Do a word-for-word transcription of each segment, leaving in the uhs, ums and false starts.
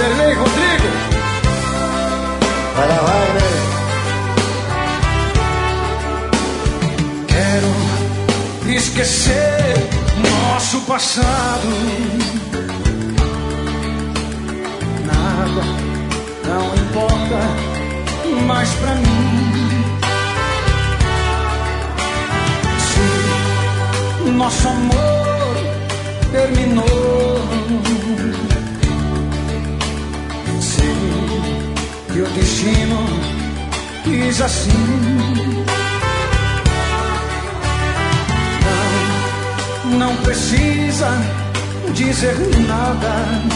Vanderlei Rodrigo. Vai lá, vai, né? Quero esquecer nosso passado. Nada não importa mais pra mim. Se nosso amor terminou, sei que o destino quis assim. Não, não precisa dizer nada.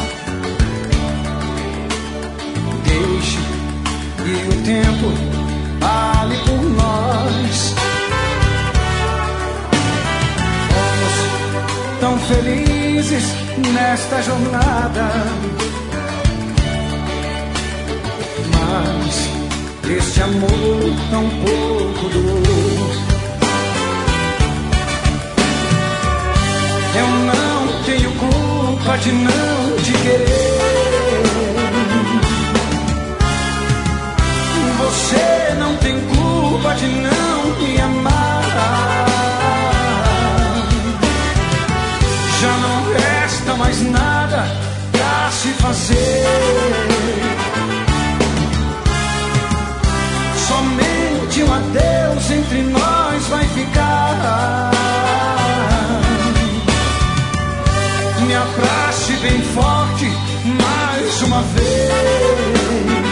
Deixe que o tempo fale por nós. Fomos tão felizes nesta jornada, mas este amor tão pouco durou. Eu não tenho culpa de não te querer. Você não tem culpa de não me amar. Já não resta mais nada pra se fazer. Somente um adeus entre nós vai ficar. Me abrace bem forte mais uma vez.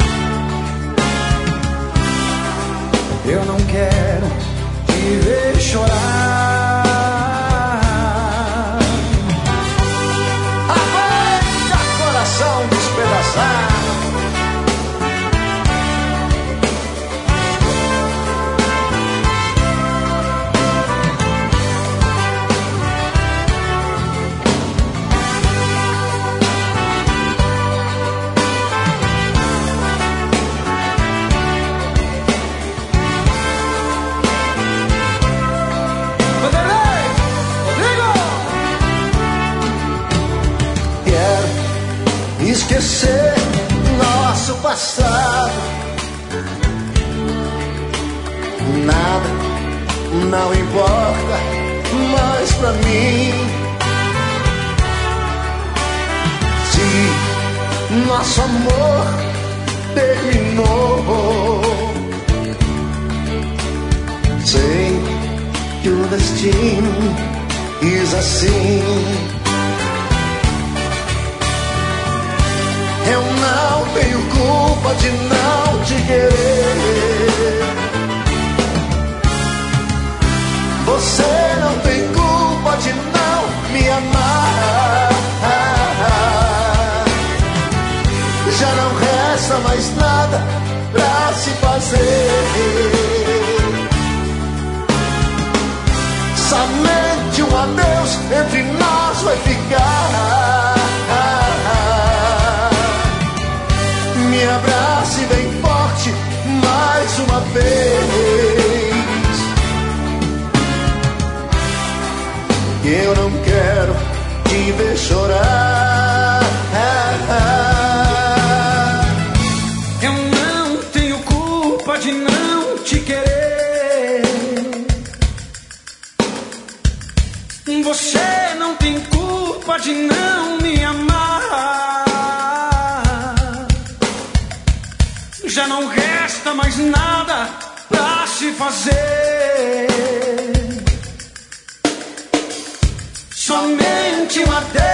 Eu não quero te ver chorar. Aguenta, coração despedaçado. Esquecer nosso passado. Nada não importa mais pra mim. Se nosso amor terminou, sei que o destino quis assim. Eu não tenho culpa de não te querer. Você não tem culpa de não me amar. Já não resta mais nada pra se fazer. Somente um adeus entre nós vai ficar. Me abrace bem forte mais uma vez. Eu não quero te ver chorar. Eu não tenho culpa de não te querer. Você não tem culpa de não me amar. Já não resta mais nada pra se fazer. Somente um adeus